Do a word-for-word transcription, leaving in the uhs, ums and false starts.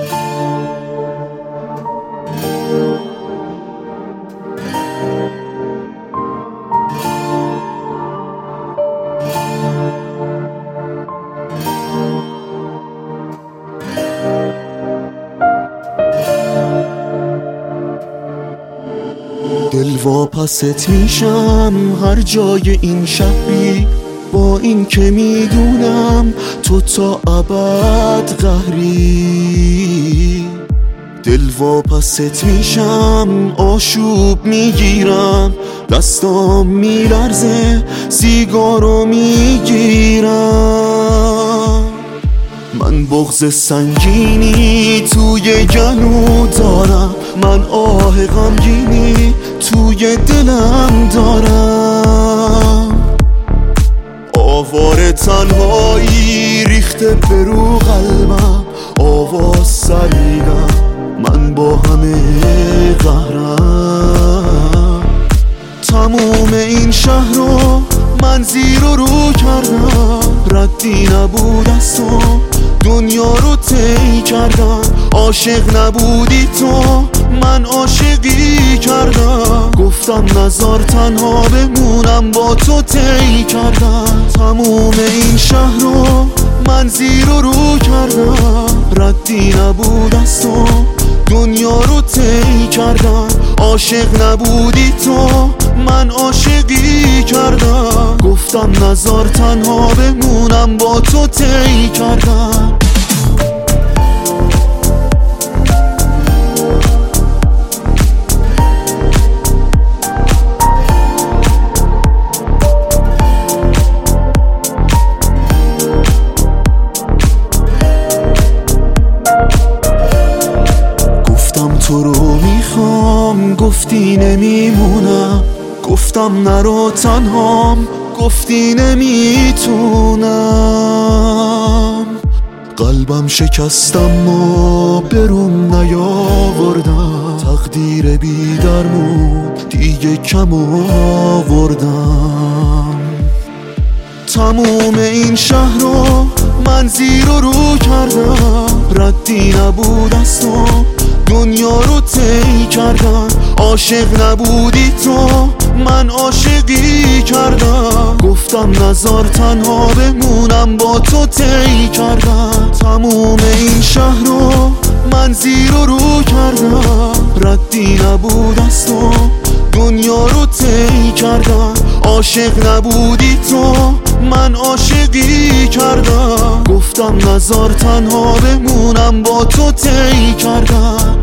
دل واپست میشم هر جای این شهری، با این که میدونم تو تا ابد قهری. دل واپست میشم آشوب میگیرم، دستام میلرزه سیگارو میگیرم. من بغض سنگینی توی گلو دارم، من آه غمگینی توی دلم دارم. آوار تنهایی ریخته برو قلبم، آواز سریدم من با همه قهرم. تموم این شهر رو من زیر و رو کردم، ردی نبود از تو دنیا رو طی کردم. عاشق نبودی تو من عاشقی کردم، گفتم نزار تنها بمونم با تو طی کردم. تموم این شهر رو من زیر و رو کردم، ردی نبود از تو دنیا رو طی کردم. عاشق نبودی تو من عاشقی کردم، گفتم نزار تنها بمونم با تو طی کردم. تو رو میخوام گفتی نمیمونم، گفتم نرو تنهام گفتی نمیتونم. قلبم شکستم و بروم نیاوردم، تقدیر بی درمون دیگه کم آوردم. تموم این شهر رو من زیر و رو کردم، ردی نبود از تو دنیا رو طی کردم. عاشق نبودی تو من عاشقی کردم، گفتم نزار تنها بمونم با تو طی کردم. تموم این شهر رو من زیر و رو کردم، ردی نبود از تو دنیا رو طی کردم. عاشق نبودی تو من عاشقی کردم، گفتم نزار تنها بمونم با تو طی کردم.